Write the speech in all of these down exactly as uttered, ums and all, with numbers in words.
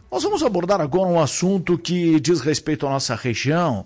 Nós vamos abordar agora um assunto que diz respeito à nossa região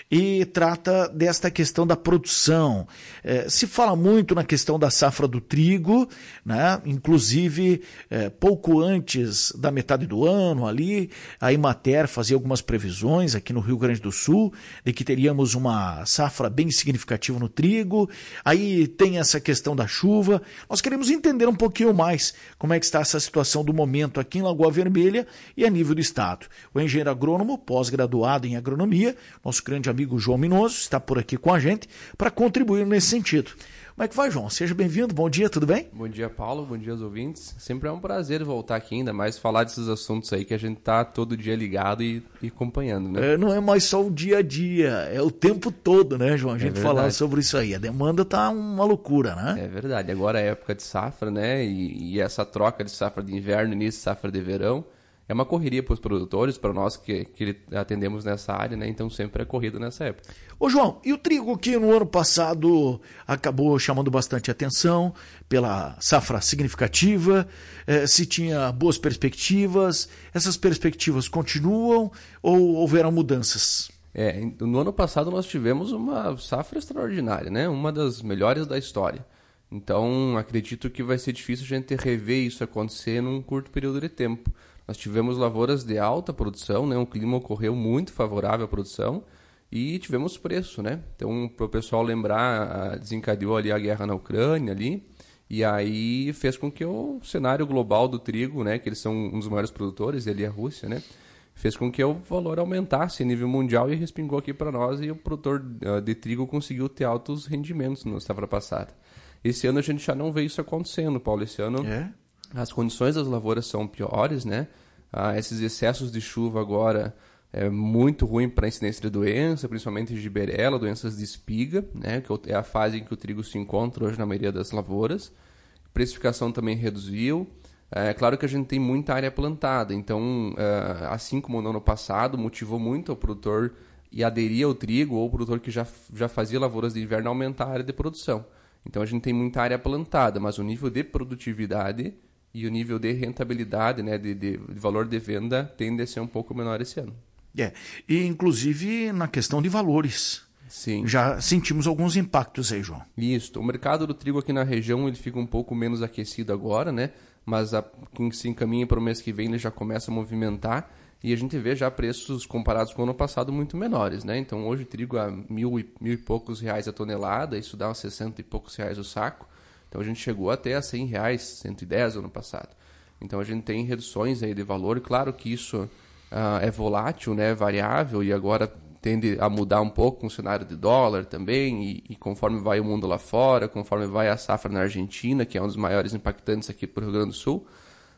e trata desta questão da produção. É, se fala muito na questão da safra do trigo, né? Inclusive é, pouco antes da metade do ano ali, a Emater fazia algumas previsões aqui no Rio Grande do Sul de que teríamos uma safra bem significativa no trigo. Aí tem essa questão da chuva. Nós queremos entender um pouquinho mais como é que está essa situação do momento aqui em Lagoa Vermelha e a nível do estado. O engenheiro agrônomo, pós-graduado em agronomia, nosso grande amigo João Minoso, está por aqui com a gente para contribuir nesse sentido. Como é que vai, João? Seja bem-vindo, bom dia, tudo bem? Bom dia, Paulo, bom dia aos ouvintes. Sempre é um prazer voltar aqui, ainda mais falar desses assuntos aí que a gente tá todo dia ligado e, e acompanhando, né? É, não é mais só o dia a dia, é o tempo todo, né, João? A gente é falar sobre isso aí. A demanda tá uma loucura, né? É verdade, agora é época de safra, né? E, e essa troca de safra de inverno, início de safra de verão, é uma correria para os produtores, para nós que, que atendemos nessa área, né? Então sempre é corrida nessa época. Ô João, e o trigo que no ano passado acabou chamando bastante atenção pela safra significativa, eh, se tinha boas perspectivas, essas perspectivas continuam ou houveram mudanças? É, no ano passado nós tivemos uma safra extraordinária, né? Uma das melhores da história. Então acredito que vai ser difícil a gente rever isso acontecer num curto período de tempo. Nós tivemos lavouras de alta produção, né? Um clima ocorreu muito favorável à produção e tivemos preço, né? Então, para o pessoal lembrar, desencadeou ali a guerra na Ucrânia ali e aí fez com que o cenário global do trigo, né? Que eles são um dos maiores produtores, ali a Rússia, né? Fez com que o valor aumentasse a nível mundial e respingou aqui para nós e o produtor de trigo conseguiu ter altos rendimentos na safra passada. Esse ano a gente já não vê isso acontecendo, Paulo. Esse ano... É? As condições das lavouras são piores, né? Ah, esses excessos de chuva agora é muito ruim para a incidência de doença, principalmente de giberela, doenças de espiga, né? Que é a fase em que o trigo se encontra hoje na maioria das lavouras. Precificação também reduziu. É claro que a gente tem muita área plantada, então, assim como no ano passado, motivou muito o produtor e aderir ao trigo, ou o produtor que já, já fazia lavouras de inverno aumentar a área de produção. Então a gente tem muita área plantada, mas o nível de produtividade e o nível de rentabilidade, né, de, de, de valor de venda, tende a ser um pouco menor esse ano. É, e inclusive na questão de valores. Sim. Já sentimos alguns impactos aí, João. Isso. O mercado do trigo aqui na região ele fica um pouco menos aquecido agora, né? Mas a, quem se encaminha para o mês que vem ele já começa a movimentar e a gente vê já preços comparados com o ano passado muito menores, né? Então hoje o trigo a mil e, mil e poucos reais a tonelada, isso dá uns sessenta e poucos reais o saco. Então a gente chegou até a cem reais, cento e dez no ano passado. Então a gente tem reduções aí de valor. Claro que isso uh, é volátil, né, variável, e agora tende a mudar um pouco com o cenário de dólar também, e, e conforme vai o mundo lá fora, conforme vai a safra na Argentina, que é um dos maiores impactantes aqui para o Rio Grande do Sul.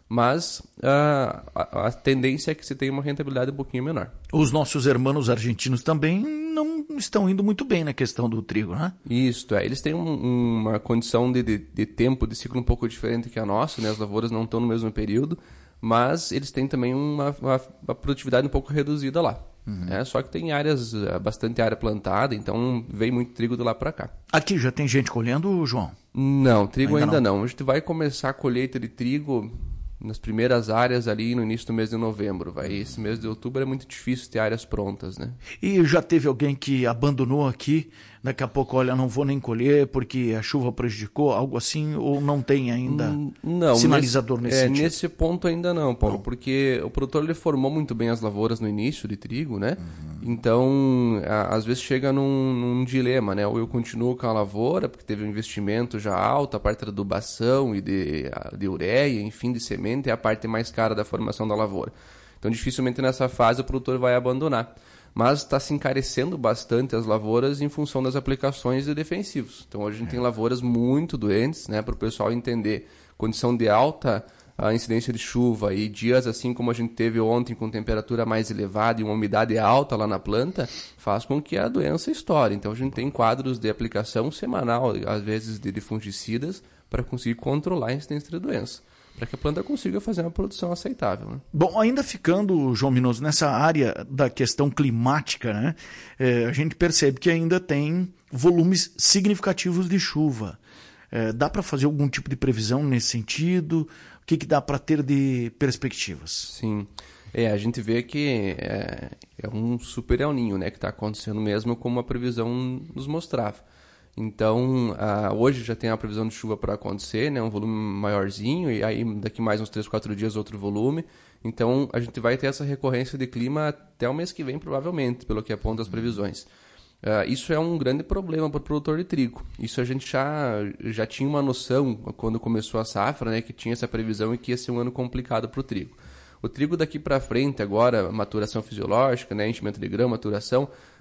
Mas uh, a, a tendência é que se tenha uma rentabilidade um pouquinho menor. Os nossos irmãos argentinos também não estão indo muito bem na questão do trigo, né? Isso, é. Eles têm um, uma condição de, de, de tempo, de ciclo um pouco diferente que a nossa, né? As lavouras não estão no mesmo período, mas eles têm também uma, uma, uma produtividade um pouco reduzida lá. Uhum. Né? Só que tem áreas, bastante área plantada, então vem muito trigo de lá para cá. Aqui já tem gente colhendo, João? Não, trigo ainda, ainda não. não. A gente vai começar a colheita de trigo nas primeiras áreas ali no início do mês de novembro. Vai. Esse mês de outubro é muito difícil ter áreas prontas, né? E já teve alguém que abandonou aqui, daqui a pouco, olha, não vou nem colher porque a chuva prejudicou, algo assim, ou não tem ainda não, sinalizador nesse, nesse é, sentido? Nesse ponto ainda não, Paulo, não. Porque o produtor ele formou muito bem as lavouras no início de trigo, né? Uhum. Então, a, às vezes chega num, num dilema, né? Ou eu continuo com a lavoura, porque teve um investimento já alto, a parte da adubação e de, de ureia, enfim, de semente, é a parte mais cara da formação da lavoura. Então, dificilmente nessa fase o produtor vai abandonar. Mas está se encarecendo bastante as lavouras em função das aplicações de defensivos. Então, hoje a gente é. tem lavouras muito doentes, né, para o pessoal entender. Condição de alta a incidência de chuva e dias assim como a gente teve ontem com temperatura mais elevada e uma umidade alta lá na planta, faz com que a doença estoure. Então, a gente tem quadros de aplicação semanal, às vezes de fungicidas, para conseguir controlar a incidência da doença, para que a planta consiga fazer uma produção aceitável. Né? Bom, ainda ficando, João Minoso, nessa área da questão climática, né, é, a gente percebe que ainda tem volumes significativos de chuva. É, dá para fazer algum tipo de previsão nesse sentido? O que, que dá para ter de perspectivas? Sim. É, a gente vê que é, é um super El Niño, né, que está acontecendo mesmo como a previsão nos mostrava. Então, ah, hoje já tem a previsão de chuva para acontecer, né, um volume maiorzinho, e aí daqui mais uns três, quatro dias outro volume. Então, a gente vai ter essa recorrência de clima até o mês que vem, provavelmente, pelo que apontam as previsões. Uh, isso é um grande problema para o produtor de trigo. Isso a gente já, já tinha uma noção quando começou a safra, né, que tinha essa previsão e que ia ser um ano complicado para o trigo. O trigo daqui para frente, agora, maturação fisiológica, né, enchimento de grão, maturação,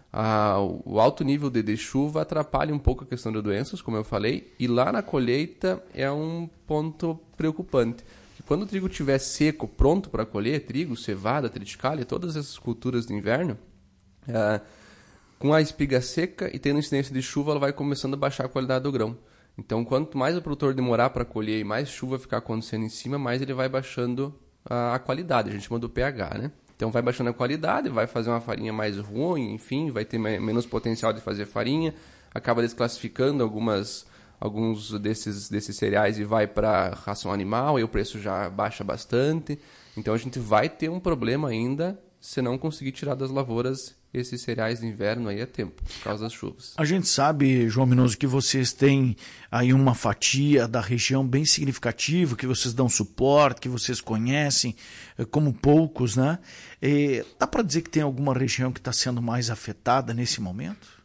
uh, o alto nível de, de chuva atrapalha um pouco a questão de doenças, como eu falei, e lá na colheita é um ponto preocupante. Quando o trigo estiver seco, pronto para colher, trigo, cevada, triticale, todas essas culturas de inverno, uh, com a espiga seca e tendo incidência de chuva, ela vai começando a baixar a qualidade do grão. Então, quanto mais o produtor demorar para colher e mais chuva ficar acontecendo em cima, mais ele vai baixando a, a qualidade. A gente chama do pH, né? Então, vai baixando a qualidade, vai fazer uma farinha mais ruim, enfim, vai ter menos potencial de fazer farinha, acaba desclassificando algumas, alguns desses, desses cereais e vai para ração animal, e o preço já baixa bastante. Então, a gente vai ter um problema ainda se não conseguir tirar das lavouras esses cereais de inverno aí a tempo, por causa das chuvas. A gente sabe, João Minoso, que vocês têm aí uma fatia da região bem significativa, que vocês dão suporte, que vocês conhecem, como poucos, né? E dá para dizer que tem alguma região que está sendo mais afetada nesse momento?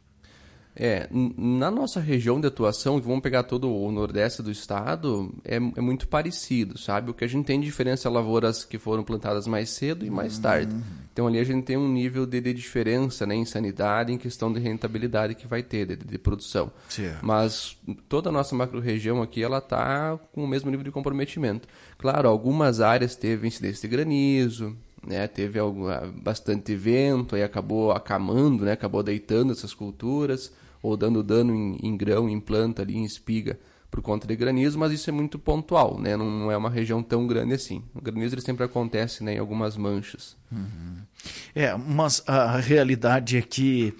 É, na nossa região de atuação, que vamos pegar todo o nordeste do estado, é, é muito parecido, sabe? O que a gente tem de diferença é lavouras que foram plantadas mais cedo e mais uhum. tarde. Então ali a gente tem um nível de, de diferença, né, em sanidade, em questão de rentabilidade que vai ter, de, de produção. Sim. Mas toda a nossa macro-região aqui, ela está com o mesmo nível de comprometimento. Claro, algumas áreas teve incidência de granizo, né, teve algum, bastante vento, aí acabou acamando, né, acabou deitando essas culturas, ou dando dano em, em grão, em planta, ali, em espiga, por conta de granizo, mas isso é muito pontual, né, não, não é uma região tão grande assim. O granizo ele sempre acontece, né, em algumas manchas. Uhum. É, mas a realidade é que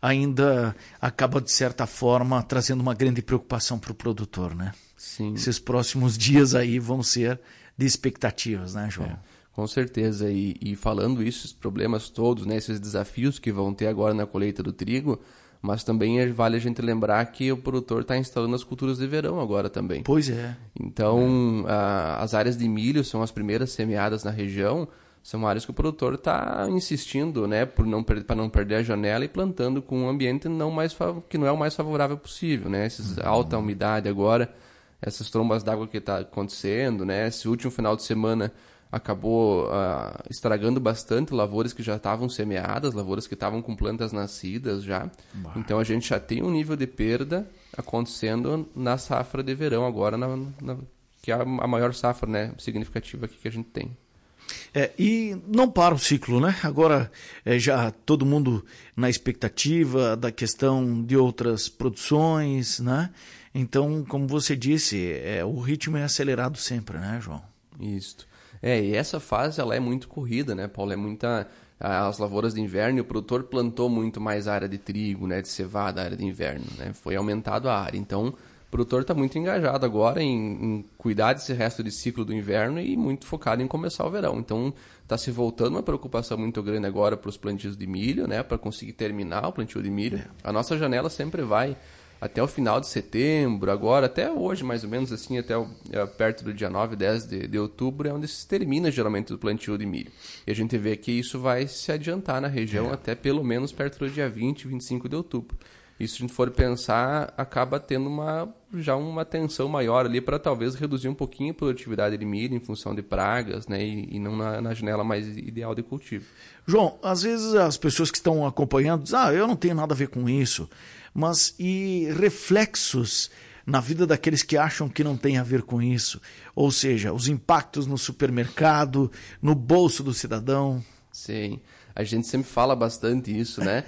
ainda acaba, de certa forma, trazendo uma grande preocupação para o produtor, né? Sim. Esses próximos dias aí vão ser de expectativas, né, João? É. Com certeza, e, e falando isso, esses problemas todos, né, esses desafios que vão ter agora na colheita do trigo, mas também vale a gente lembrar que o produtor está instalando as culturas de verão agora também. Pois é. Então, é. A, as áreas de milho são as primeiras semeadas na região, são áreas que o produtor está insistindo, né, por não, para não perder a janela e plantando com um ambiente não mais, que não é o mais favorável possível, né, Esses, uhum. alta umidade agora, essas trombas d'água que está acontecendo, né, esse último final de semana acabou uh, estragando bastante lavouras que já estavam semeadas, lavouras que estavam com plantas nascidas já. Bah. Então a gente já tem um nível de perda acontecendo na safra de verão agora, na, na, que é a maior safra, né, significativa aqui que a gente tem. É, e não para o ciclo, né? Agora é, já todo mundo na expectativa da questão de outras produções, né? Então, como você disse, é, o ritmo é acelerado sempre, né, João? Isso. É, e essa fase ela é muito corrida, né, Paulo? É muita... As lavouras de inverno, e o produtor plantou muito mais área de trigo, né, de cevada, área de inverno, né? Foi aumentado a área. Então, o produtor está muito engajado agora em, em cuidar desse resto de ciclo do inverno e muito focado em começar o verão. Então, está se voltando uma preocupação muito grande agora para os plantios de milho, né, para conseguir terminar o plantio de milho. A nossa janela sempre vai até o final de setembro, agora, até hoje, mais ou menos assim, até o, é, perto do dia nove, dez de, de outubro, é onde se termina geralmente o plantio de milho. E a gente vê que isso vai se adiantar na região é. até pelo menos perto do dia vinte, vinte e cinco de outubro. E se a gente for pensar, acaba tendo uma, já uma tensão maior ali para talvez reduzir um pouquinho a produtividade de milho em função de pragas, né, e, e não na, na janela mais ideal de cultivo. João, às vezes as pessoas que estão acompanhando dizem, ah, eu não tenho nada a ver com isso. Mas e reflexos na vida daqueles que acham que não tem a ver com isso? Ou seja, os impactos no supermercado, no bolso do cidadão? Sim, a gente sempre fala bastante isso, né?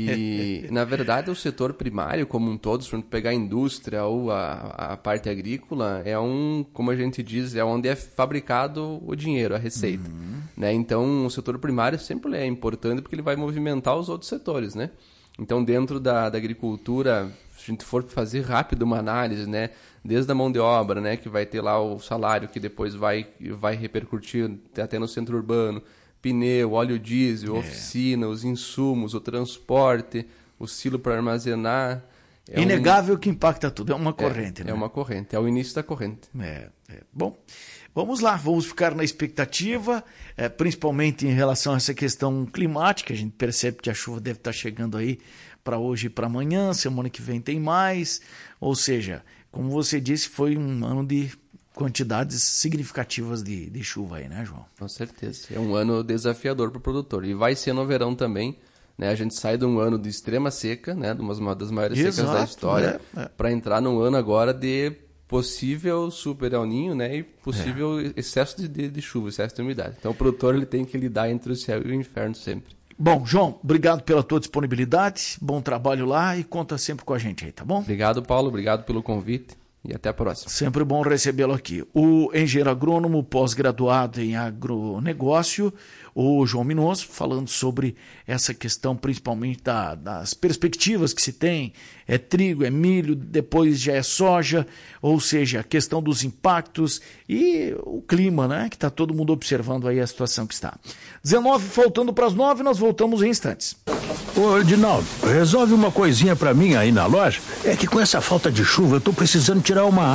E, na verdade, o setor primário como um todo, se for pegar a indústria ou a, a parte agrícola, é um, como a gente diz, é onde é fabricado o dinheiro, a receita. Uhum. Né? Então, o setor primário sempre é importante porque ele vai movimentar os outros setores, né? Então, dentro da, da agricultura, se a gente for fazer rápido uma análise, né, desde a mão de obra, né, que vai ter lá o salário que depois vai, vai repercutir até no centro urbano, pneu, óleo diesel, É. oficina, os insumos, o transporte, o silo para armazenar. É Inegável um... que impacta tudo, é uma corrente, é, né? É uma corrente, é o início da corrente. É, é. Bom, vamos lá, vamos ficar na expectativa, é, principalmente em relação a essa questão climática. A gente percebe que a chuva deve estar chegando aí para hoje e para amanhã, semana que vem tem mais, ou seja, como você disse, foi um ano de quantidades significativas de, de chuva aí, né, João? Com certeza, é um ano desafiador para o produtor, e vai ser no verão também, né? A gente sai de um ano de extrema seca, né, de uma das maiores Exato, secas da história, é, é. para entrar num ano agora de possível super El Niño, né, e possível é. excesso de, de, de chuva, excesso de umidade. Então o produtor ele tem que lidar entre o céu e o inferno sempre. Bom, João, obrigado pela tua disponibilidade, bom trabalho lá e conta sempre com a gente aí, tá bom? Obrigado, Paulo, obrigado pelo convite e até a próxima. Sempre bom recebê-lo aqui. O engenheiro agrônomo, pós-graduado em agronegócio, o João Minoso, falando sobre essa questão principalmente da, das perspectivas que se tem, é trigo, é milho, depois já é soja, ou seja, a questão dos impactos e o clima, né, que está todo mundo observando aí a situação que está. dezenove, faltando para as nove, nós voltamos em instantes. Ô, Edinaldo, resolve uma coisinha para mim aí na loja. É que com essa falta de chuva eu tô precisando tirar uma